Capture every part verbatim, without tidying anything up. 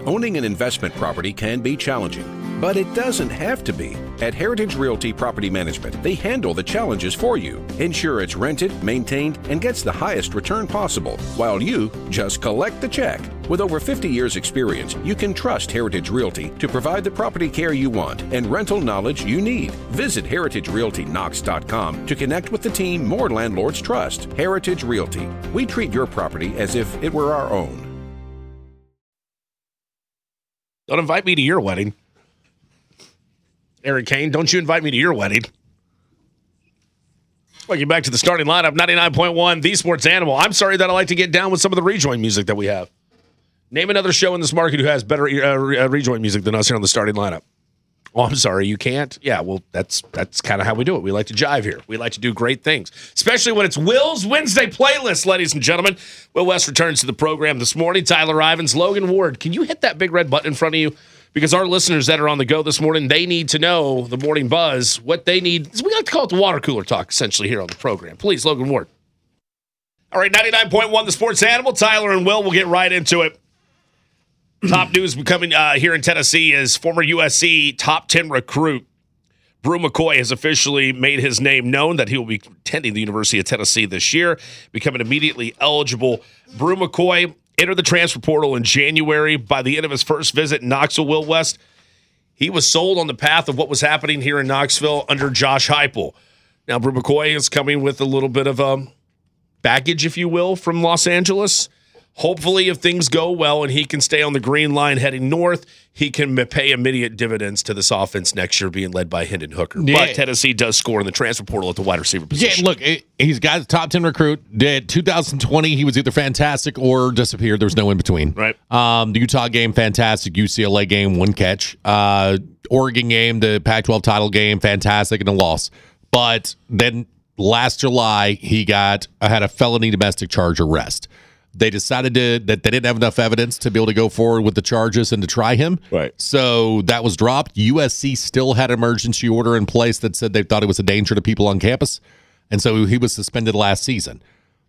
Owning an investment property can be challenging, but it doesn't have to be. At Heritage Realty Property Management, they handle the challenges for you. Ensure it's rented, maintained, and gets the highest return possible, while you just collect the check. With over fifty years experience, you can trust Heritage Realty to provide the property care you want and rental knowledge you need. Visit heritage realty knox dot com to connect with the team more landlords trust. Heritage Realty. We treat your property as if it were our own. Don't invite me to your wedding. Eric Kane, don't you invite me to your wedding. Welcome back to the starting lineup, ninety-nine point one, The Sports Animal. I'm sorry that I like to get down with some of the rejoin music that we have. Name another show in this market who has better uh, rejoin music than us here on the starting lineup. Oh, I'm sorry, you can't? Yeah, well, that's that's kind of how we do it. We like to jive here. We like to do great things, especially when it's Will's Wednesday playlist, ladies and gentlemen. Will West returns to the program this morning. Tyler Ivins, Logan Ward. Can you hit that big red button in front of you? Because our listeners that are on the go this morning, they need to know the morning buzz, what they need. We like to call it the water cooler talk, essentially, here on the program. Please, Logan Ward. All right, ninety-nine point one, The Sports Animal. Tyler and Will will get right into it. Top news coming uh, here in Tennessee is former U S C top ten recruit Bru McCoy has officially made his name known that he will be attending the University of Tennessee this year, becoming immediately eligible. Bru McCoy entered the transfer portal in January. By the end of his first visit in Knoxville, Will West, he was sold on the path of what was happening here in Knoxville under Josh Heupel. Now, Bru McCoy is coming with a little bit of a baggage, if you will, from Los Angeles. Hopefully, if things go well and he can stay on the green line heading north, he can pay immediate dividends to this offense next year being led by Hendon Hooker. Yeah. But Tennessee does score in the transfer portal at the wide receiver position. Yeah, look, he's got a top ten recruit. Did two thousand twenty, he was either fantastic or disappeared. There was no in between. Right. Um, the Utah game, fantastic. U C L A game, one catch. Uh, Oregon game, the Pac twelve title game, fantastic, and a loss. But then last July, he got had a felony domestic charge arrest. They decided to, that they didn't have enough evidence to be able to go forward with the charges and to try him. Right. So that was dropped. U S C still had an emergency order in place that said they thought it was a danger to people on campus. And so he was suspended last season.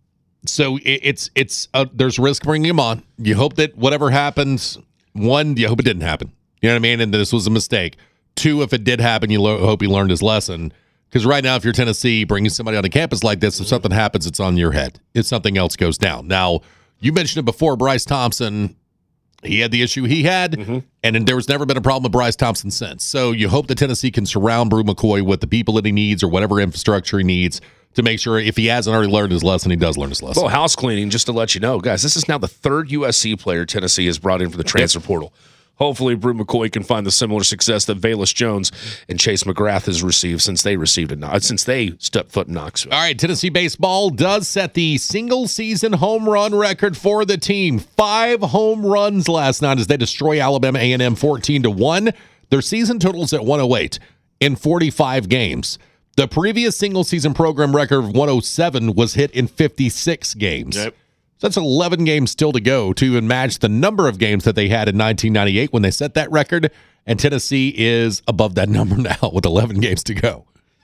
So it, it's, it's uh, there's risk bringing him on. You hope that whatever happens, one, you hope it didn't happen. You know what I mean? And this was a mistake. Two, if it did happen, you lo- hope he learned his lesson. Because right now, if you're Tennessee, bringing somebody on a campus like this, if something happens, it's on your head. If something else goes down. Now, you mentioned it before, Bryce Thompson, he had the issue he had, mm-hmm. and there was never been a problem with Bryce Thompson since. So you hope that Tennessee can surround Bru McCoy with the people that he needs or whatever infrastructure he needs to make sure if he hasn't already learned his lesson, he does learn his lesson. Well, house cleaning, just to let you know, guys, this is now the third U S C player Tennessee has brought in for the transfer portal. Hopefully, Bru McCoy can find the similar success that Velus Jones and Chase McGrath has received since they received it, since they stepped foot in Knoxville. All right, Tennessee baseball does set the single-season home run record for the team. Five home runs last night as they destroy Alabama A and M fourteen to one. Their season totals at one oh eight in forty-five games. The previous single-season program record of one oh seven was hit in fifty-six games. Yep. So that's eleven games still to go to match the number of games that they had in nineteen ninety-eight when they set that record, and Tennessee is above that number now with eleven games to go.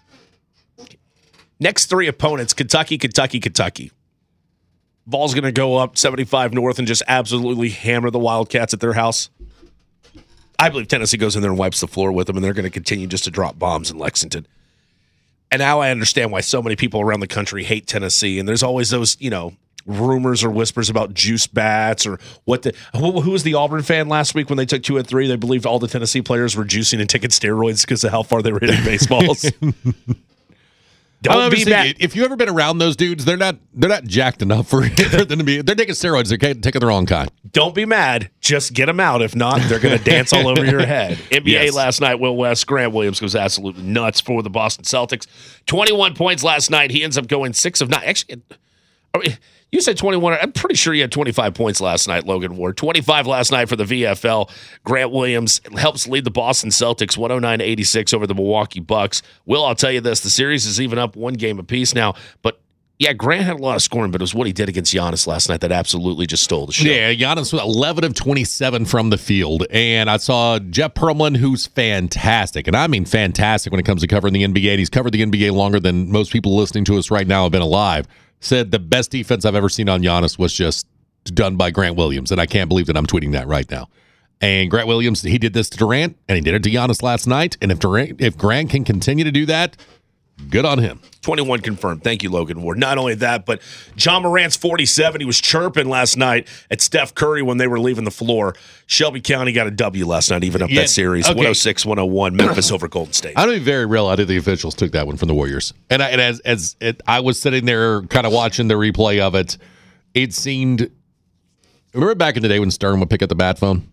Next three opponents, Kentucky, Kentucky, Kentucky. Ball's going to go up seventy-five north and just absolutely hammer the Wildcats at their house. I believe Tennessee goes in there and wipes the floor with them, and they're going to continue just to drop bombs in Lexington. And now I understand why so many people around the country hate Tennessee, and there's always those, you know, rumors or whispers about juice bats or what the who, who was the Auburn fan last week when they took two and three? They believed all the Tennessee players were juicing and taking steroids because of how far they were hitting baseballs. Don't be mad. If you've ever been around those dudes, they're not they're not jacked enough for, for them to be. They're taking steroids. They're taking the wrong kind. Don't be mad. Just get them out. If not, they're going to dance all over your head. N B A yes. Last night, Will West, Grant Williams goes absolutely nuts for the Boston Celtics. twenty-one points last night. He ends up going six of nine. Actually, you said twenty-one. I'm pretty sure you had twenty-five points last night, Logan Ward. twenty-five last night for the V F L. Grant Williams helps lead the Boston Celtics one oh nine to eighty-six over the Milwaukee Bucks. Will, I'll tell you this. The series is even up one game apiece now. But, yeah, Grant had a lot of scoring, but it was what he did against Giannis last night that absolutely just stole the show. Yeah, Giannis was eleven of twenty-seven from the field. And I saw Jeff Perlman, who's fantastic. And I mean fantastic when it comes to covering the N B A. And he's covered the N B A longer than most people listening to us right now have been alive. Said the best defense I've ever seen on Giannis was just done by Grant Williams, and I can't believe that I'm tweeting that right now. And Grant Williams, he did this to Durant, and he did it to Giannis last night. And if Durant, if Grant can continue to do that, good on him. twenty-one confirmed. Thank you, Logan Ward. Not only that, but John Morant's forty-seven. He was chirping last night at Steph Curry when they were leaving the floor. Shelby County got a W last night, even up Yeah, that series. okay. one oh six one oh one, Memphis over Golden State. I don't be very real. I think the officials took that one from the Warriors. And, I, and as as it, I was sitting there kind of watching the replay of it, it seemed. Remember back in the day when Stern would pick up the bat phone?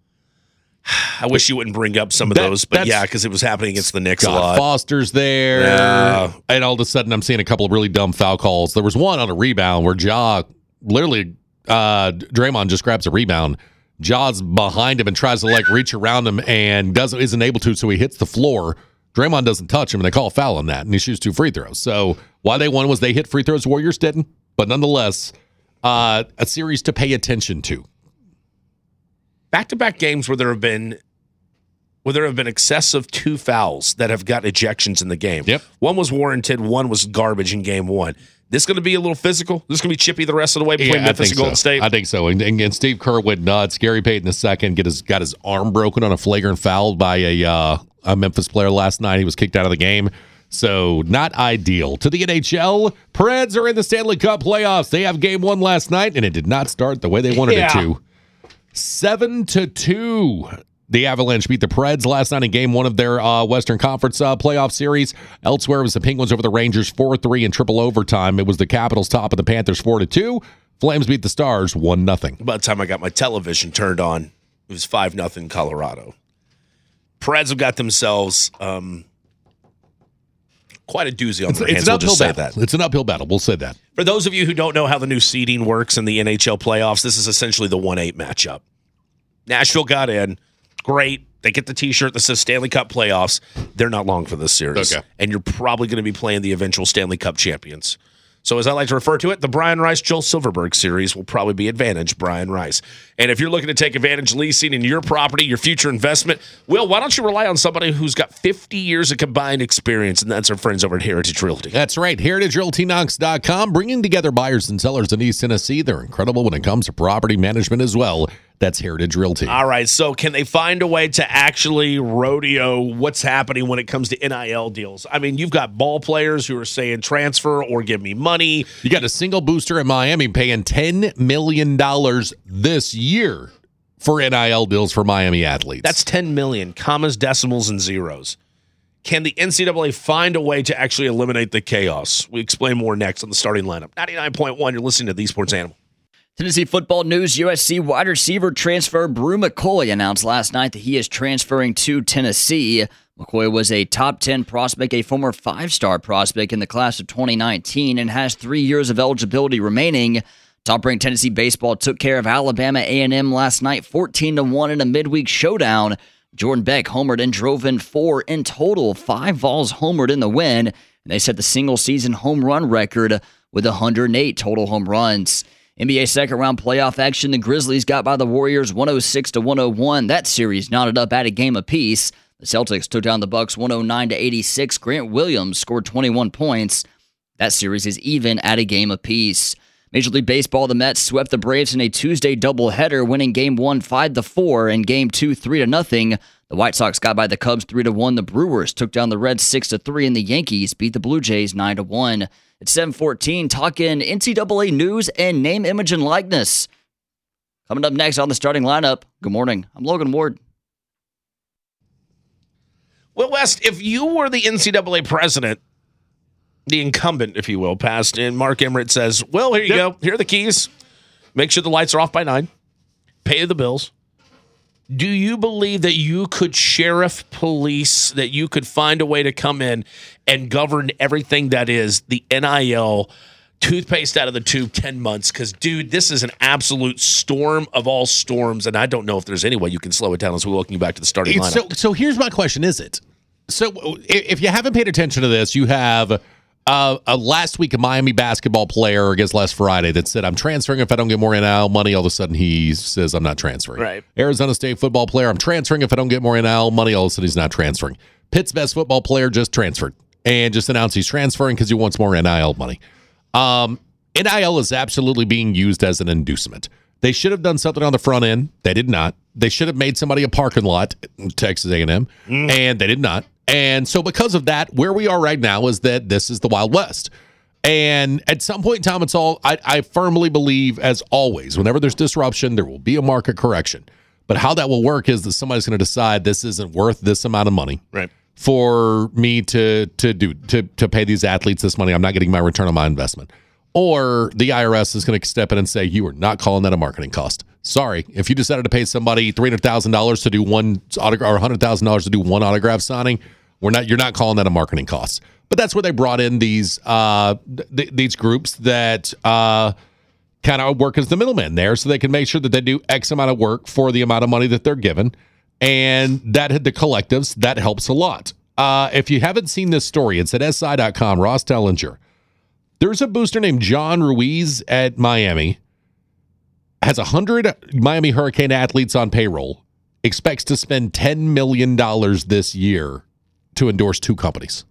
I wish you wouldn't bring up some of That- those, but that's- yeah, because it was happening against the Knicks Scott a lot. Foster's there. Yeah. And all of a sudden, I'm seeing a couple of really dumb foul calls. There was one on a rebound where Ja, literally, uh, Draymond just grabs a rebound. Ja's behind him and tries to like reach around him and doesn't isn't able to, so he hits the floor. Draymond doesn't touch him, and they call a foul on that, and he shoots two free throws. So why they won was they hit free throws, Warriors didn't. But nonetheless, uh, a series to pay attention to. Back-to-back games where there have been where there have been excessive two fouls that have got ejections in the game. Yep. One was warranted, one was garbage in game one. This going to be a little physical? This going to be chippy the rest of the way between Yeah, Memphis and Golden so. State? I think so. And, and, and Steve Kerr went nuts. Gary Payton the second get his got his arm broken on a flagrant foul by a uh, a Memphis player last night. He was kicked out of the game. So not ideal. To the N H L, Preds are in the Stanley Cup playoffs. They have game one last night, and it did not start the way they wanted Yeah. it to. Seven to two. The Avalanche beat the Preds last night in game one of their uh, Western Conference uh, playoff series. Elsewhere, it was the Penguins over the Rangers four three in triple overtime. It was the Capitals top of the Panthers four to two. Flames beat the Stars one nothing. By the time I got my television turned on, it was five nothing Colorado. Preds have got themselves um, quite a doozy on It's, their it's hands. an We'll uphill just say battle. that. It's an uphill battle. We'll say that. For those of you who don't know how the new seeding works in the N H L playoffs, this is essentially the one eight matchup. Nashville got in. Great. They get the T-shirt that says Stanley Cup playoffs. They're not long for this series. Okay. And you're probably going to be playing the eventual Stanley Cup champions. So as I like to refer to it, the Brian Rice, Joel Silverberg series will probably be advantage Brian Rice. And if you're looking to take advantage leasing in your property, your future investment, Will, why don't you rely on somebody who's got fifty years of combined experience, and that's our friends over at Heritage Realty. That's right. Heritage Realty Knox dot com, bringing together buyers and sellers in East Tennessee. They're incredible when it comes to property management as well. That's Heritage Realty. All right, so can they find a way to actually rodeo what's happening when it comes to N I L deals? I mean, you've got ball players who are saying transfer or give me money. You got a single booster in Miami paying ten million dollars this year for N I L deals for Miami athletes. That's ten million, commas, decimals, and zeros. Can the N C double A find a way to actually eliminate the chaos? We explain more next on the starting lineup. ninety-nine point one, you're listening to The Sports Animal. Tennessee football news, U S C wide receiver transfer Brew McCoy announced last night that he is transferring to Tennessee. McCoy was a top ten prospect, a former five-star prospect in the class of twenty nineteen, and has three years of eligibility remaining. Top-ranked Tennessee baseball took care of Alabama A and M last night, fourteen to one in a midweek showdown. Jordan Beck homered and drove in four in total, five Vols homered in the win, and they set the single-season home run record with one hundred eight total home runs. N B A second-round playoff action, the Grizzlies got by the Warriors one oh six to one oh one. That series knotted up at a game apiece. The Celtics took down the Bucks one oh nine to eighty-six. Grant Williams scored twenty-one points. That series is even at a game apiece. Major League Baseball, the Mets swept the Braves in a Tuesday doubleheader, winning Game one five to four and Game two three to nothing. The White Sox got by the Cubs three to one. The Brewers took down the Reds six to three, and the Yankees beat the Blue Jays nine to one. It's seven fourteen, talking N C double A news and name, image, and likeness. Coming up next on the starting lineup, good morning. I'm Logan Ward. Well, West, if you were the N C double A president, the incumbent, if you will, passed, and Mark Emmert says, well, here you Yep. go. Here are the keys. Make sure the lights are off by nine. Pay the bills. Do you believe that you could sheriff police, that you could find a way to come in and govern everything that is the N I L toothpaste out of the tube ten months? Because, dude, this is an absolute storm of all storms, and I don't know if there's any way you can slow it down as we welcome you back to the starting lineup. So, so here's my question: Is it? So, if if you haven't paid attention to this, you have uh, a last week a Miami basketball player, I guess last Friday, that said, "I'm transferring if I don't get more N I L money." All of a sudden, he says, "I'm not transferring." Right. Arizona State football player, "I'm transferring if I don't get more N I L money." All of a sudden, he's not transferring. Pitt's best football player just transferred and just announced he's transferring because he wants more N I L money. Um, N I L is absolutely being used as an inducement. They should have done something on the front end. They did not. They should have made somebody a parking lot, Texas A and M, mm. and they did not. And so because of that, where we are right now is that this is the Wild West. And at some point in time, it's all, I, I firmly believe, as always, whenever there's disruption, there will be a market correction. But how that will work is that somebody's going to decide this isn't worth this amount of money right. for me to to do to to pay these athletes this money. I'm not getting my return on my investment. Or the I R S is going to step in and say, you are not calling that a marketing cost. Sorry, if you decided to pay somebody three hundred thousand dollars to do one autograph or one hundred thousand dollars to do one autograph signing, we're not. You're not calling that a marketing cost. But that's where they brought in these uh, th- these groups that uh, kind of work as the middleman there, so they can make sure that they do X amount of work for the amount of money that they're given, and that the collectives that helps a lot. Uh, if you haven't seen this story, it's at S I dot com. Ross Tellinger. There's a booster named John Ruiz at Miami. Has one hundred Miami Hurricane athletes on payroll. Expects to spend ten million dollars this year to endorse two companies.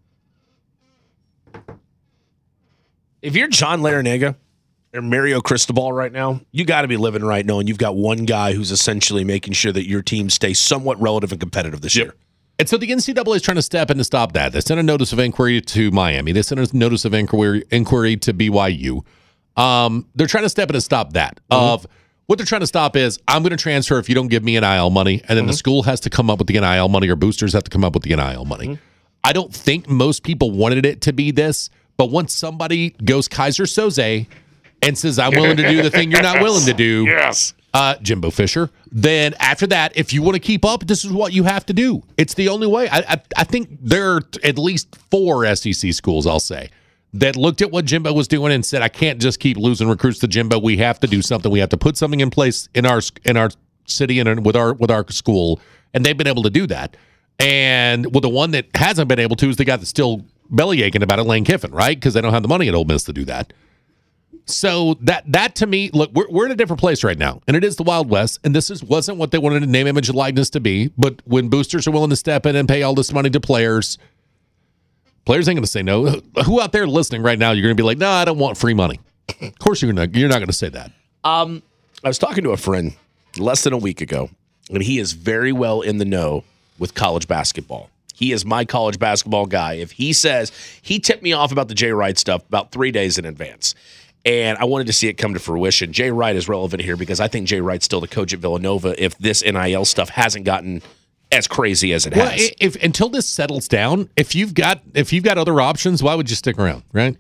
If you're John Larrañaga or Mario Cristobal right now, you got to be living right knowing you've got one guy who's essentially making sure that your team stays somewhat relative and competitive this yep. year. And so the N C double A is trying to step in to stop that. They sent a notice of inquiry to Miami. They sent a notice of inquiry inquiry to B Y U. Um, they're trying to step in to stop that. Mm-hmm. Of what they're trying to stop is, I'm going to transfer if you don't give me N I L money, and then mm-hmm. the school has to come up with the N I L money, or boosters have to come up with the N I L money. Mm-hmm. I don't think most people wanted it to be this, but once somebody goes Kaiser Soze and says, I'm willing to do the thing you're not willing to do, yes, uh, Jimbo Fisher, then after that, if you want to keep up, this is what you have to do. It's the only way. I, I, I think there are at least four S E C schools, I'll say, that looked at what Jimbo was doing and said, I can't just keep losing recruits to Jimbo. We have to do something. We have to put something in place in our in our city and with our with our school, and they've been able to do that. And well, the one that hasn't been able to is the guy that's still belly aching about it, Lane Kiffin, right? Because they don't have the money at Ole Miss to do that. So that that to me, look, we're we're in a different place right now, and it is the Wild West. And this is wasn't what they wanted to name, image, and likeness to be. But when boosters are willing to step in and pay all this money to players, players ain't going to say no. Who out there listening right now? You're going to be like, no, I don't want free money. Of course, you're not. You're not going to say that. Um, I was talking to a friend less than a week ago, and he is very well in the know with college basketball. He is my college basketball guy. If he says, he tipped me off about the Jay Wright stuff about three days in advance. And I wanted to see it come to fruition. Jay Wright is relevant here because I think Jay Wright's still the coach at Villanova if this N I L stuff hasn't gotten as crazy as it well, has. If until this settles down, if you've got if you've got other options, why would you stick around, right?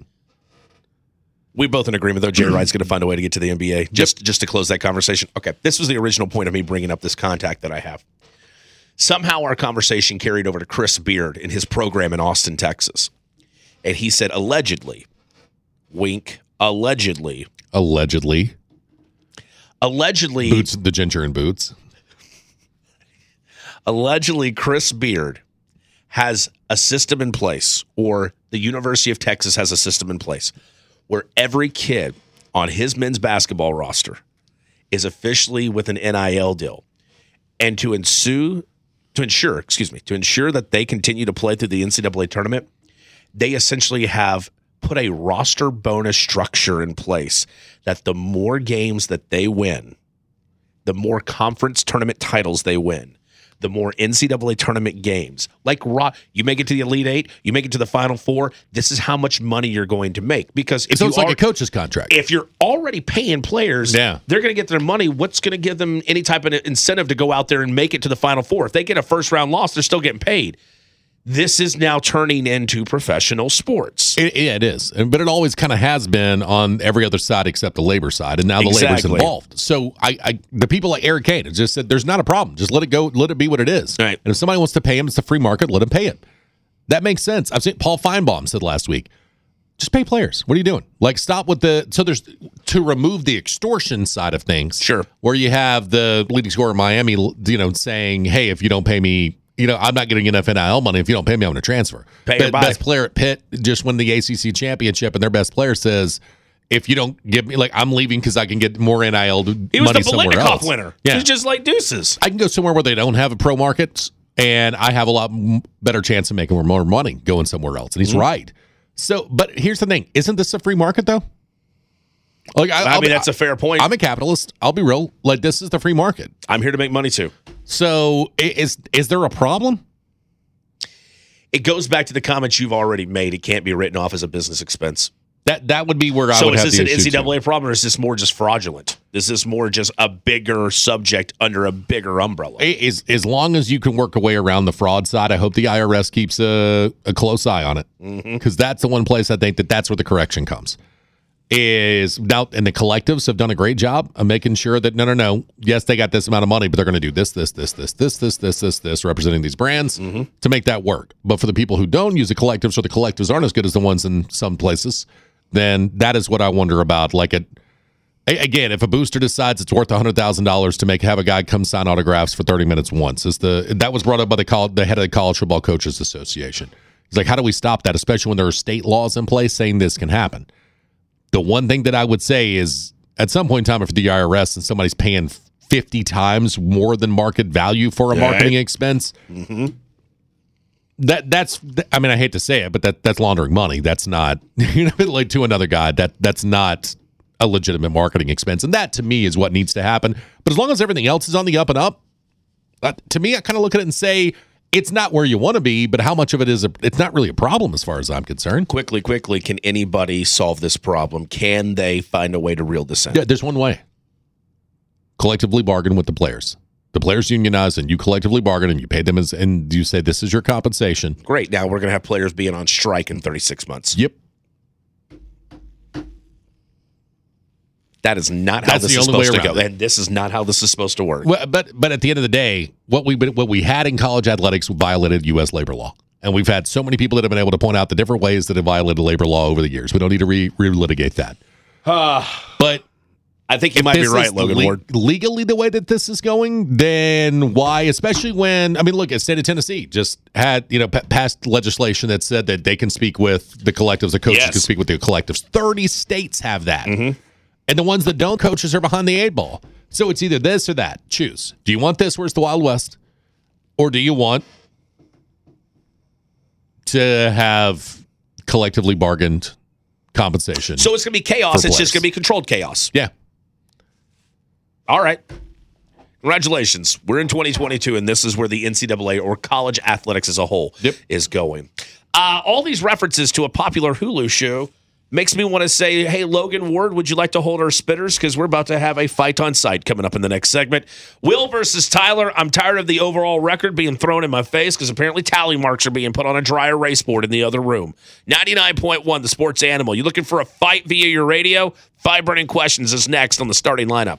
We both in agreement, though. Jay Wright's going to find a way to get to the N B A. Just, yep. just to close that conversation. Okay, this was the original point of me bringing up this contact that I have. Somehow our conversation carried over to Chris Beard in his program in Austin, Texas. And he said, allegedly, wink, allegedly. Allegedly. Allegedly. Boots, the ginger in boots. Allegedly, Chris Beard has a system in place, or the University of Texas has a system in place, where every kid on his men's basketball roster is officially with an N I L deal. And to ensue... To ensure, excuse me, to ensure that they continue to play through the N C double A tournament, they essentially have put a roster bonus structure in place that the more games that they win, the more conference tournament titles they win, the more N C double A tournament games. Like, you make it to the Elite Eight, you make it to the Final Four, this is how much money you're going to make. Because if so you it's like are, a coach's contract. If you're already paying players, yeah. they're going to get their money. What's going to give them any type of incentive to go out there and make it to the Final Four? If they get a first-round loss, they're still getting paid. This is now turning into professional sports. It, yeah, it is. But it always kind of has been on every other side except the labor side, and now the exactly. labor's involved. So I, I, the people like Eric Kane have just said, there's not a problem. Just let it go. Let it be what it is. Right. And if somebody wants to pay him, it's a free market. Let him pay it. That makes sense. I've seen Paul Feinbaum said last week, just pay players. What are you doing? Like, stop with the – so there's – to remove the extortion side of things. Sure. Where you have the leading scorer in Miami, you know, saying, hey, if you don't pay me – you know, I'm not getting enough N I L money. If you don't pay me, I'm going to transfer. Pay Be- or buy. Best player at Pitt just won the A C C championship, and their best player says, if you don't give me, like, I'm leaving because I can get more N I L money he was the somewhere else. winner. Yeah. He's just like deuces. I can go somewhere where they don't have a pro market, and I have a lot better chance of making more money going somewhere else. And he's mm-hmm. right. So, but here's the thing. Isn't this a free market, though? Like, I, I I'll mean, be- that's a fair point. I'm a capitalist. I'll be real. Like, this is the free market. I'm here to make money too. So i- is is there a problem? It goes back to the comments you've already made. It can't be written off as a business expense. That that would be where I So would is have this the an issue N C too. double A problem, or is this more just fraudulent? Is this more just a bigger subject under a bigger umbrella? Is as long as you can work a way around the fraud side, I hope the I R S keeps a, a close eye on it, because Mm-hmm. that's the one place I think that that's where the correction comes. Is now, and the collectives have done a great job of making sure that no, no, no. Yes, they got this amount of money, but they're going to do this, this, this, this, this, this, this, this, this, representing these brands Mm-hmm. to make that work. But for the people who don't use the collectives, or the collectives aren't as good as the ones in some places, then that is what I wonder about. Like a A- Again, if a booster decides it's worth one hundred thousand dollars to make have a guy come sign autographs for thirty minutes once, is the that was brought up by the col- the head of the College Football Coaches Association. He's like, how do we stop that, especially when there are state laws in place saying this can happen? The one thing that I would say is, at some point in time, if the I R S and somebody's paying fifty times more than market value for a Right. marketing expense, that that's I mean, I hate to say it, but that that's laundering money. That's not, you know, like to another guy, that that's not a legitimate marketing expense. And that to me is what needs to happen. But as long as everything else is on the up and up, uh, to me, I kind of look at it and say, it's not where you want to be, but how much of it is a, it's not really a problem as far as I'm concerned. Quickly, quickly, can anybody solve this problem? Can they find a way to reel this in? Yeah, there's one way. Collectively bargain with the players. The players unionize and you collectively bargain and you pay them as, and you say, this is your compensation. Great. Now we're going to have players being on strike in thirty-six months. Yep. That is not how That's this the is only way supposed to go. around it. And this is not how this is supposed to work. Well, but but at the end of the day, what we what we had in college athletics violated U S labor law, and we've had so many people that have been able to point out the different ways that have violated labor law over the years. We don't need to re relitigate that. But I think you if might be this right, is Logan le- Ward. legally, the way that this is going, then why? Especially when I mean, look, at state of Tennessee just had you know p- passed legislation that said that they can speak with the collectives. The coaches Yes. can speak with the collectives. Thirty states have that. And the ones that don't, coaches are behind the eight ball. So it's either this or that. Choose. Do you want this where it's the Wild West? Or do you want to have collectively bargained compensation? So it's going to be chaos. For It's just players. going to be controlled chaos. yeah. All right. Congratulations. We're in twenty twenty-two, and this is where the N C double A or college athletics as a whole Yep. is going. Uh, all these references to a popular Hulu show makes me want to say, hey, Logan Ward, would you like to hold our spitters? Because we're about to have a fight on site coming up in the next segment. Will versus Tyler. I'm tired of the overall record being thrown in my face because apparently tally marks are being put on a dry erase board in the other room. ninety-nine point one, the sports animal. You looking for a fight via your radio? Five burning questions is next on the starting lineup.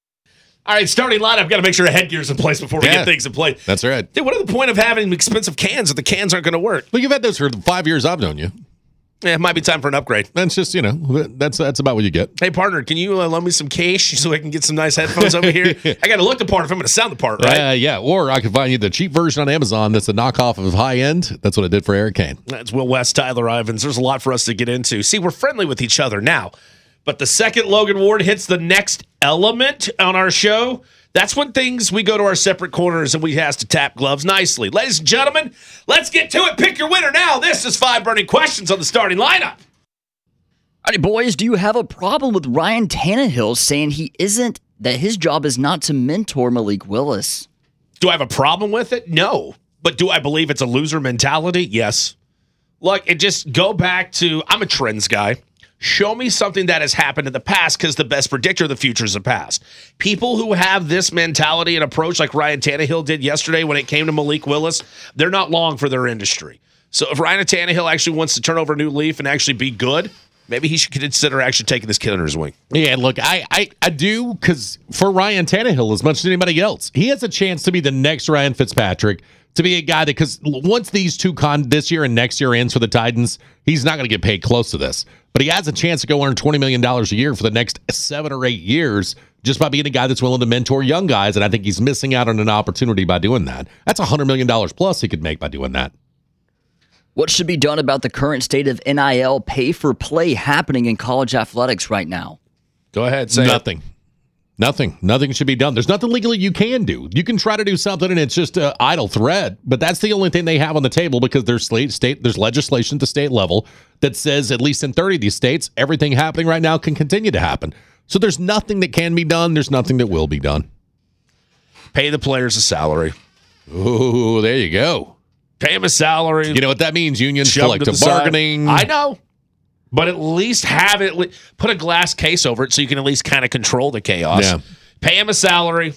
All right, starting lineup. Got to make sure the headgear's in place before we Yeah. get things in place. That's right. Dude, what is the point of having expensive cans if the cans aren't going to work? Well, you've had those for the five years I've known you. Yeah, it might be time for an upgrade. That's just, you know, that's that's about what you get. Hey, partner, can you uh, loan me some cash so I can get some nice headphones over here? I got to look the part if I'm going to sound the part, right? Uh, yeah, or I can find you the cheap version on Amazon that's a knockoff of high end. That's what I did for Eric Kane. That's Will West, Tyler Ivins. There's a lot for us to get into. See, we're friendly with each other now. But the second Logan Ward hits the next element on our show, that's when things, we go to our separate corners and we has to tap gloves nicely. Ladies and gentlemen, let's get to it. Pick your winner now. This is Five Burning Questions on the starting lineup. All right, boys, do you have a problem with Ryan Tannehill saying he isn't, that his job is not to mentor Malik Willis? Do I have a problem with it? No. But do I believe it's a loser mentality? Yes. Look, it just go back to, I'm a trends guy. Show me something that has happened in the past because the best predictor of the future is the past. People who have this mentality and approach like Ryan Tannehill did yesterday when it came to Malik Willis, they're not long for their industry. So if Ryan Tannehill actually wants to turn over a new leaf and actually be good, maybe he should consider actually taking this kid under his wing. Yeah, look, I I, I do, because for Ryan Tannehill, as much as anybody else, he has a chance to be the next Ryan Fitzpatrick, to be a guy that, because once these two con this year and next year ends for the Titans, he's not going to get paid close to this. But he has a chance to go earn twenty million dollars a year for the next seven or eight years just by being a guy that's willing to mentor young guys. And I think he's missing out on an opportunity by doing that. That's one hundred million dollars plus he could make by doing that. What should be done about the current state of N I L pay for play happening in college athletics right now? Go ahead, say Nothing. Nothing. Nothing should be done. There's nothing legally you can do. You can try to do something and it's just an idle threat, but that's the only thing they have on the table because there's state, state, there's legislation at the state level that says, at least in thirty of these states, everything happening right now can continue to happen. So there's nothing that can be done. There's nothing that will be done. Pay the players a salary. Ooh, there you go. Pay them a salary. You know what that means? Unions, Shove 'em to collective the side. bargaining. I know. But at least have it, put a glass case over it so you can at least kind of control the chaos. Yeah. Pay him a salary.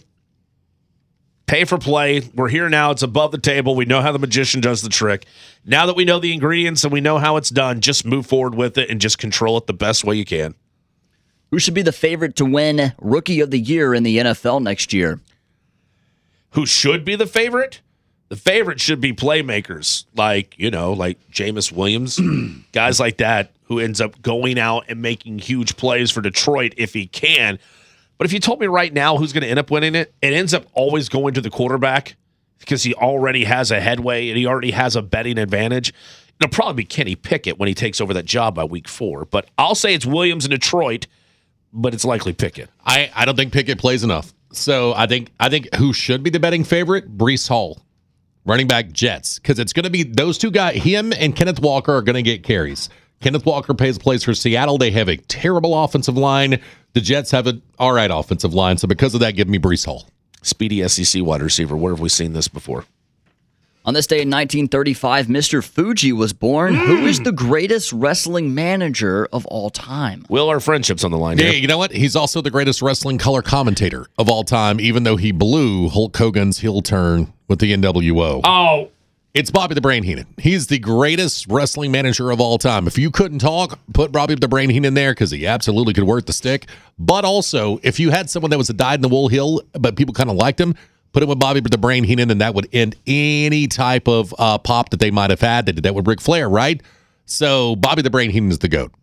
Pay for play. We're here now. It's above the table. We know how the magician does the trick. Now that we know the ingredients and we know how it's done, just move forward with it and just control it the best way you can. Who should be the favorite to win Rookie of the Year in the N F L next year? Who should be the favorite? The favorite should be playmakers like, you know, like Jameis Williams, guys like that who ends up going out and making huge plays for Detroit if he can. But if you told me right now who's going to end up winning it, it ends up always going to the quarterback because he already has a headway and he already has a betting advantage. It'll probably be Kenny Pickett when he takes over that job by week four. But I'll say it's Williams in Detroit, but it's likely Pickett. I, I don't think Pickett plays enough. So I think I think who should be the betting favorite? Breece Hall. Running back Jets, because it's going to be those two guys. Him and Kenneth Walker are going to get carries. Kenneth Walker pays plays for Seattle. They have a terrible offensive line. The Jets have an all right offensive line. So because of that, give me Breece Hall. Speedy S E C wide receiver. Where have we seen this before? On this day in nineteen thirty-five, Mister Fuji was born. Mm. Who is the greatest wrestling manager of all time? Will, our friendship's on the line Yeah, here. you know what? He's also the greatest wrestling color commentator of all time, even though he blew Hulk Hogan's heel turn with the N W O. Oh, It's Bobby the Brain Heenan. He's the greatest wrestling manager of all time. If you couldn't talk, put Bobby the Brain Heenan there because he absolutely could work the stick. But also, if you had someone that was a dyed-in-the-wool heel, but people kind of liked him, put him with Bobby the Brain Heenan, and that would end any type of uh, pop that they might have had. They did that with Ric Flair, right? So Bobby the Brain Heenan is the GOAT.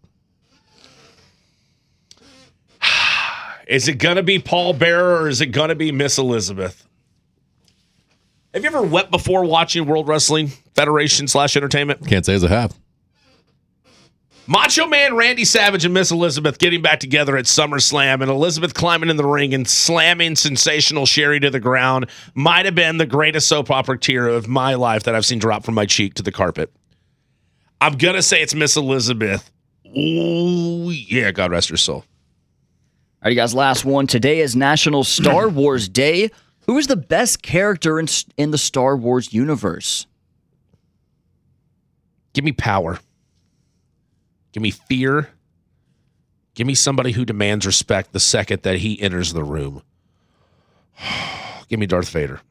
Is it going to be Paul Bearer or is it going to be Miss Elizabeth? Have you ever wept before watching World Wrestling Federation slash Entertainment? Can't say as I have. Macho Man Randy Savage and Miss Elizabeth getting back together at SummerSlam, and Elizabeth climbing in the ring and slamming sensational Sherry to the ground might have been the greatest soap opera tear of my life that I've seen drop from my cheek to the carpet. I'm going to say it's Miss Elizabeth. Ooh, yeah, God rest her soul. All right, you guys, last one. Today is National Star Wars Day. Who is the best character in, in the Star Wars universe? Give me power. Give me fear. Give me somebody who demands respect the second that he enters the room. Give me Darth Vader.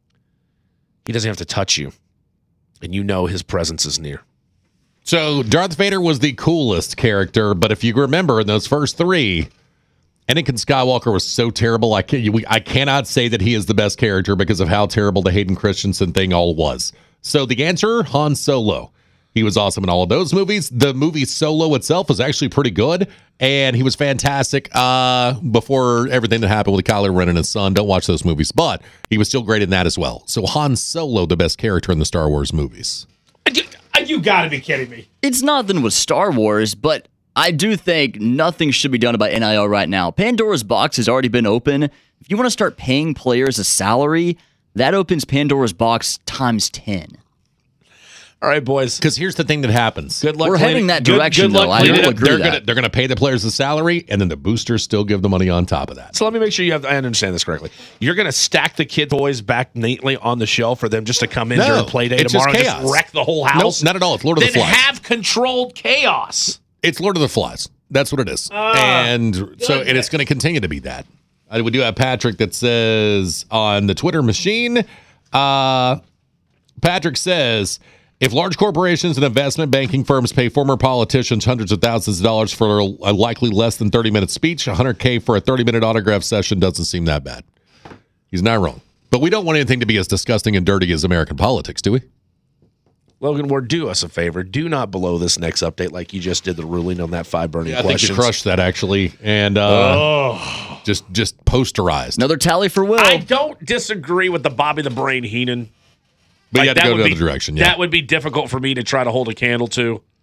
He doesn't have to touch you, and you know his presence is near. So Darth Vader was the coolest character, but if you remember in those first three, Anakin Skywalker was so terrible. I can we, I cannot say that he is the best character because of how terrible the Hayden Christensen thing all was. So the answer, Han Solo. He was awesome in all of those movies. The movie Solo itself was actually pretty good, and he was fantastic uh, before everything that happened with Kylo Ren and his son. Don't watch those movies, but he was still great in that as well. So Han Solo, the best character in the Star Wars movies. You, you gotta be kidding me. It's nothing with Star Wars, but I do think nothing should be done about N I L right now. Pandora's box has already been open. If you want to start paying players a salary, that opens Pandora's box times ten. All right, boys. Because here's the thing that happens. Good luck. We're cleaning, heading that good, direction, good luck though. I cleaning will up. agree They're with gonna that. they're gonna pay the players the salary, and then the boosters still give the money on top of that. So let me make sure you have. I understand this correctly. You're going to stack the kid toys back neatly on the shelf for them just to come in No, during play day it's tomorrow just and just chaos. wreck the whole Nope, house. not at all. It's Lord of then the Flies. have controlled chaos. It's Lord of the Flies. That's what it is. Uh, and so and it's going to continue to be that. Uh, we do have Patrick that says on the Twitter machine, uh, Patrick says, if large corporations and investment banking firms pay former politicians hundreds of thousands of dollars for a likely less than thirty-minute speech, one hundred K for a thirty-minute autograph session doesn't seem that bad. He's not wrong. But we don't want anything to be as disgusting and dirty as American politics, do we? Logan Ward, do us a favor. Do not blow this next update like you just did the ruling on that five burning Yeah, I think questions. you crushed that, actually. And uh, oh. just, just posterized. Another tally for Will. I don't disagree with the Bobby the Brain Heenan. But Like, you had to that go would the be- other direction. Yeah. That would be difficult for me to try to hold a candle to.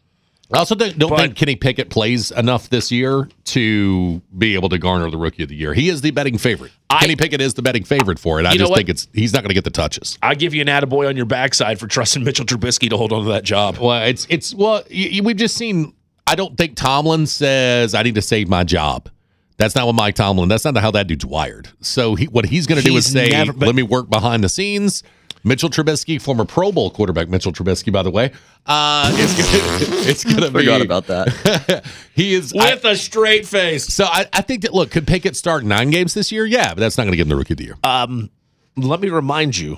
I also don't, don't But- think Kenny Pickett plays enough this year to be able to garner the Rookie of the Year. He is the betting favorite. I- Kenny Pickett is the betting favorite for it. I You know just what? think it's he's not going to get the touches. I give you an attaboy on your backside for trusting Mitchell Trubisky to hold on to that job. Well, it's it's well, you, you- we've just seen. I don't think Tomlin says I need to save my job. That's not what Mike Tomlin. That's not how that dude's wired. So he, what he's going to do is He's say, never- but- "Let me work behind the scenes." Mitchell Trubisky, former Pro Bowl quarterback Mitchell Trubisky, by the way, uh, it's gonna, it's going to be. Forgot about that. He is I- With a straight face. So I, I think that look, could Pickett start nine games this year? Yeah, but that's not going to give him the Rookie of the Year. Um, let me remind you,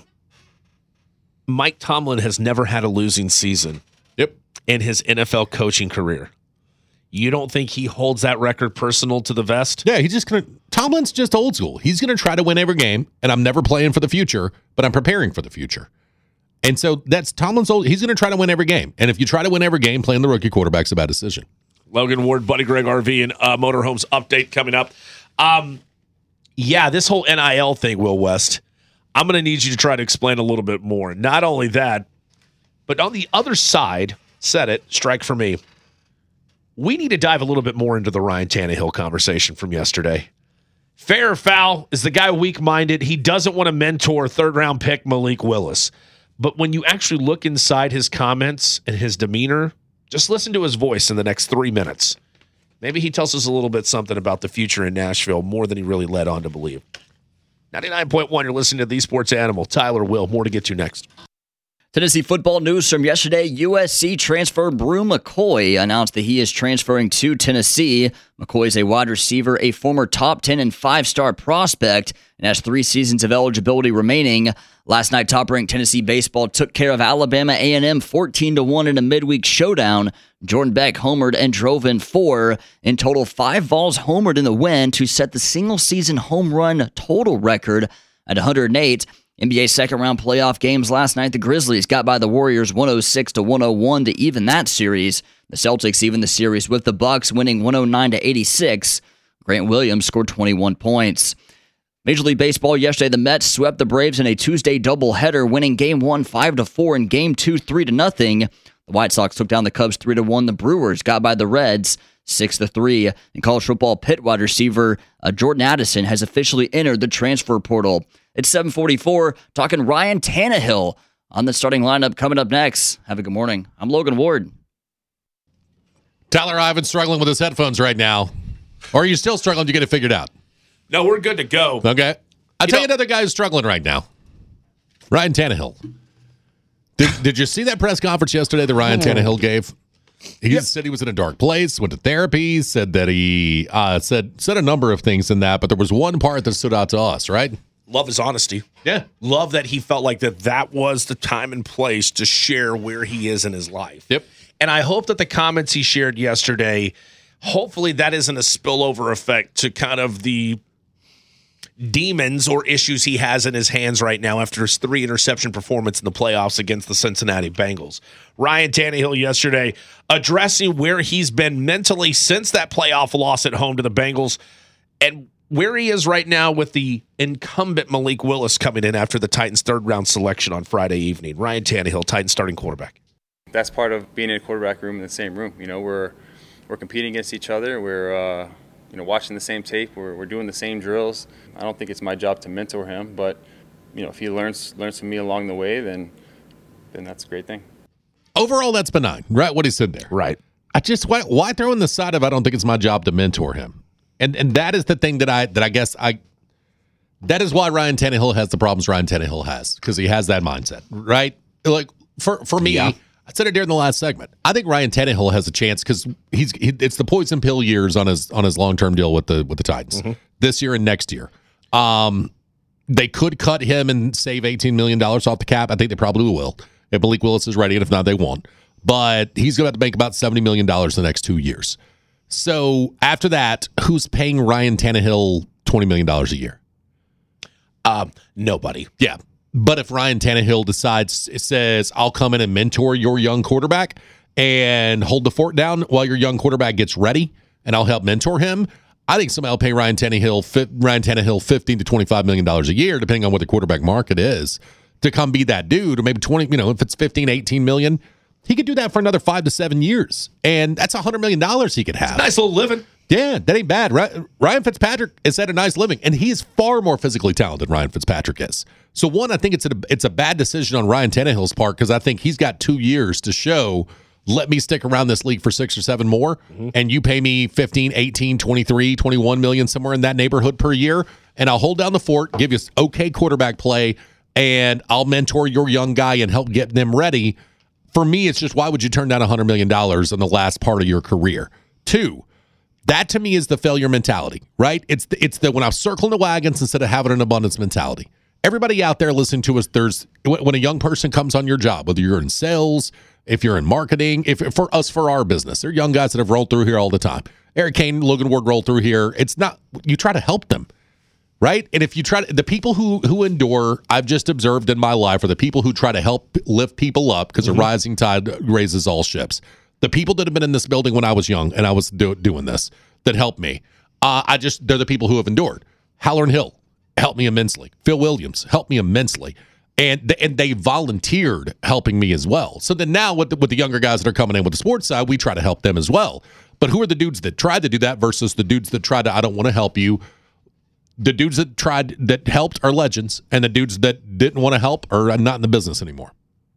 Mike Tomlin has never had a losing season Yep. in his N F L coaching career. You don't think he holds that record personal to the vest? Yeah, he's just gonna. Tomlin's just old school. He's gonna try to win every game, and I'm never playing for the future, but I'm preparing for the future. And so that's Tomlin's old. He's gonna try to win every game, and if you try to win every game, playing the rookie quarterback's a bad decision. Logan Ward, Buddy Greg R V, and uh, Motorhomes update coming up. Um, yeah, this whole N I L thing, Will West, I'm going to need you to try to explain a little bit more. Not only that, but on the other side, said it, strike for me. We need to dive a little bit more into the Ryan Tannehill conversation from yesterday. Fair or foul, is the guy weak-minded? He doesn't want to mentor third-round pick Malik Willis. But when you actually look inside his comments and his demeanor, just listen to his voice in the next three minutes. Maybe he tells us a little bit something about the future in Nashville more than he really led on to believe. ninety-nine point one, you're listening to The Sports Animal. Tyler, Will, more to get to next. Tennessee football news from yesterday. U S C transfer Brew McCoy announced that he is transferring to Tennessee. McCoy is a wide receiver, a former top ten and five-star prospect, and has three seasons of eligibility remaining. Last night, top-ranked Tennessee baseball took care of Alabama A and M fourteen to one in a midweek showdown. Jordan Beck homered and drove in four. In total, five Vols homered in the win to set the single-season home run total record at one hundred eight. N B A second-round playoff games last night, the Grizzlies got by the Warriors one oh six to one oh one to even that series. The Celtics even the series with the Bucks winning one oh nine to eighty-six. Grant Williams scored twenty-one points. Major League Baseball yesterday, the Mets swept the Braves in a Tuesday doubleheader, winning Game one five to four and Game two three to nothing. The White Sox took down the Cubs three to one. The Brewers got by the Reds six to three. And college football Pitt wide receiver uh, Jordan Addison has officially entered the transfer portal. It's seven forty-four, talking Ryan Tannehill on the starting lineup coming up next. Have a good morning. I'm Logan Ward. Tyler Ivan's struggling with his headphones right now. Or are you still struggling to get it figured out? No, we're good to go. Okay. I'll You tell know- you another guy who's struggling right now. Ryan Tannehill. Did, did you see that press conference yesterday that Ryan Tannehill gave? He Yep. said he was in a dark place, went to therapy, said that he uh, said said a number of things in that, but there was one part that stood out to us, right? Love his honesty. Yeah. Love that he felt like that that was the time and place to share where he is in his life. Yep. And I hope that the comments he shared yesterday, hopefully that isn't a spillover effect to kind of the demons or issues he has in his hands right now after his three interception performance in the playoffs against the Cincinnati Bengals. Ryan Tannehill yesterday addressing where he's been mentally since that playoff loss at home to the Bengals and where he is right now with the incumbent Malik Willis coming in after the Titans' third-round selection on Friday evening. Ryan Tannehill, Titans starting quarterback. That's part of being in a quarterback room in the same room. You know, we're we're competing against each other. We're uh, you know watching the same tape. We're we're doing the same drills. I don't think it's my job to mentor him, but you know if he learns learns from me along the way, then then that's a great thing. Overall, that's benign, right? What he said there. Right. I just why, why throw in the side of I don't think it's my job to mentor him, and and that is the thing that I that I guess I that is why Ryan Tannehill has the problems Ryan Tannehill has because he has that mindset, right? Like for for me, Yeah. I said it during the last segment. I think Ryan Tannehill has a chance because he's he, it's the poison pill years on his on his long term deal with the with the Titans Mm-hmm. this year and next year. Um, they could cut him and save eighteen million dollars off the cap. I think they probably will if Malik Willis is ready, and if not, they won't. But he's going to have to make about seventy million dollars the next two years. So after that, who's paying Ryan Tannehill twenty million dollars a year? Um, nobody. Yeah. But if Ryan Tannehill decides, it says, I'll come in and mentor your young quarterback and hold the fort down while your young quarterback gets ready, and I'll help mentor him, I think somebody will pay Ryan Tannehill, fi- Ryan Tannehill fifteen to twenty-five million dollars a year, depending on what the quarterback market is, to come be that dude, or maybe twenty, you know, if it's fifteen, eighteen million, He could do that for another five to seven years, and that's one hundred million dollars he could have. Nice little living. Yeah, that ain't bad. Ryan Fitzpatrick is at a nice living, and he is far more physically talented than Ryan Fitzpatrick is. So, one, I think it's a, it's a bad decision on Ryan Tannehill's part because I think he's got two years to show, let me stick around this league for six or seven more, mm-hmm. and you pay me fifteen, eighteen, twenty-three, twenty-one million, somewhere in that neighborhood per year, and I'll hold down the fort, give you okay quarterback play, and I'll mentor your young guy and help get them ready. For me, it's just, why would you turn down one hundred million dollars in the last part of your career? Two, that to me is the failure mentality, right? It's the, it's the when I'm circling the wagons instead of having an abundance mentality. Everybody out there listening to us, there's when a young person comes on your job, whether you're in sales, if you're in marketing, if for us, for our business, they're young guys that have rolled through here all the time. Eric Kane, Logan Ward rolled through here. It's not, you try to help them, right? And if you try to, the people who who endure, I've just observed in my life, are the people who try to help lift people up because mm-hmm. a rising tide raises all ships. The people that have been in this building when I was young and I was do, doing this that helped me, uh, I just they're the people who have endured. Halloran Hill helped me immensely. Phil Williams helped me immensely, and th- and they volunteered helping me as well. So then now with the, with the younger guys that are coming in with the sports side, we try to help them as well. But who are the dudes that tried to do that versus the dudes that tried to, I don't want to help you? The dudes that tried that helped are legends, and the dudes that didn't want to help are not in the business anymore.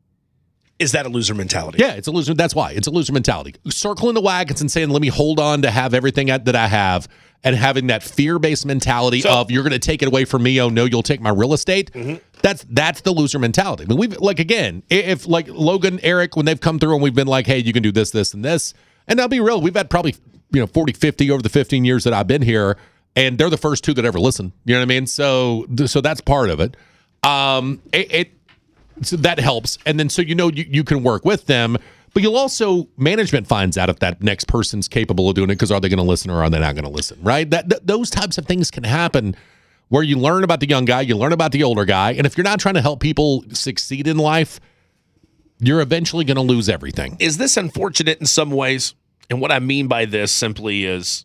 Is that a loser mentality? Yeah, it's a loser. That's why. It's a loser mentality. Circling the wagons and saying, let me hold on to have everything that I have, and having that fear-based mentality so, of, you're going to take it away from me. Oh, no, you'll take my real estate. Mm-hmm. That's that's the loser mentality. I mean, we've, like, again, if, like, Logan, Eric, when they've come through and we've been like, hey, you can do this, this, and this. And I'll be real, we've had probably, you know, forty, fifty over the fifteen years that I've been here, and they're the first two that ever listen. You know what I mean? So, so that's part of it. Um, it, it So that helps. And then so you know you, you can work with them, but you'll also, management finds out if that next person's capable of doing it, because are they going to listen or are they not going to listen, right? That th- Those types of things can happen where you learn about the young guy, you learn about the older guy, and if you're not trying to help people succeed in life, you're eventually going to lose everything. Is this unfortunate in some ways? And what I mean by this simply is,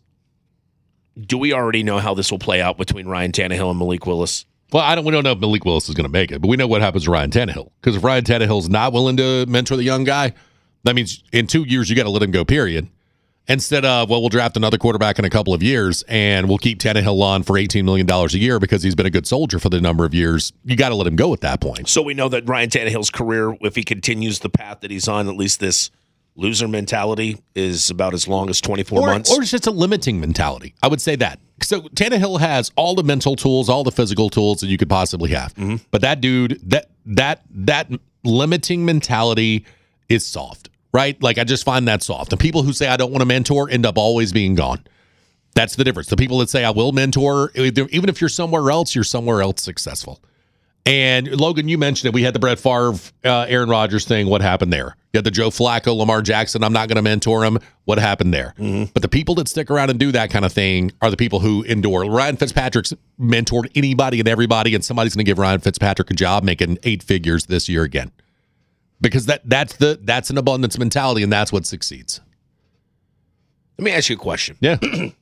do we already know how this will play out between Ryan Tannehill and Malik Willis? Well, I don't. We don't know if Malik Willis is going to make it, but we know what happens to Ryan Tannehill. Because if Ryan Tannehill's not willing to mentor the young guy, that means in two years you got to let him go. Period. Instead of, well, we'll draft another quarterback in a couple of years and we'll keep Tannehill on for eighteen million dollars a year because he's been a good soldier for the number of years. You got to let him go at that point. So we know that Ryan Tannehill's career, if he continues the path that he's on, at least this loser mentality, is about as long as twenty-four or, months. Or it's just a limiting mentality. I would say that. So Tannehill has all the mental tools, all the physical tools that you could possibly have. Mm-hmm. But that dude, that that that limiting mentality is soft, right? Like, I just find that soft. The people who say I don't want to mentor end up always being gone. That's the difference. The people that say I will mentor, even if you're somewhere else, you're somewhere else successful. And Logan, you mentioned it. We had the Brett Favre, uh, Aaron Rodgers thing. What happened there? You had the Joe Flacco, Lamar Jackson. I'm not going to mentor him. What happened there? Mm-hmm. But the people that stick around and do that kind of thing are the people who endure. Ryan Fitzpatrick's mentored anybody and everybody, and somebody's going to give Ryan Fitzpatrick a job making eight figures this year again, because that that's the that's an abundance mentality, and that's what succeeds. Let me ask you a question. Yeah.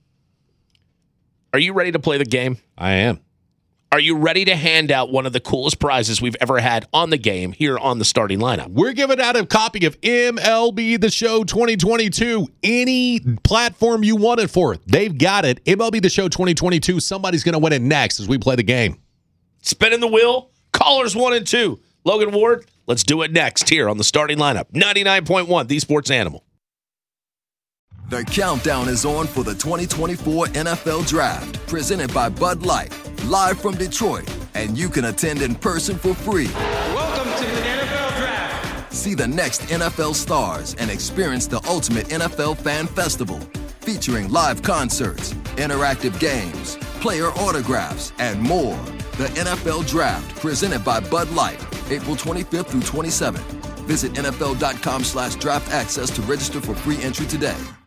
Are you ready to play the game? I am. Are you ready to hand out one of the coolest prizes we've ever had on the game here on the starting lineup? We're giving out a copy of M L B The Show twenty twenty-two. Any platform you want it for, they've got it. M L B The Show twenty twenty-two. Somebody's going to win it next as we play the game. Spinning the wheel. Callers one and two. Logan Ward, let's do it next here on the starting lineup. ninety-nine point one, The Sports Animal. The countdown is on for the twenty twenty-four N F L Draft, presented by Bud Light, live from Detroit, and you can attend in person for free. Welcome to the N F L Draft. See the next N F L stars and experience the ultimate N F L fan festival, featuring live concerts, interactive games, player autographs, and more. The N F L Draft, presented by Bud Light, April twenty-fifth through twenty-seventh. Visit N F L dot com slash draft access to register for free entry today.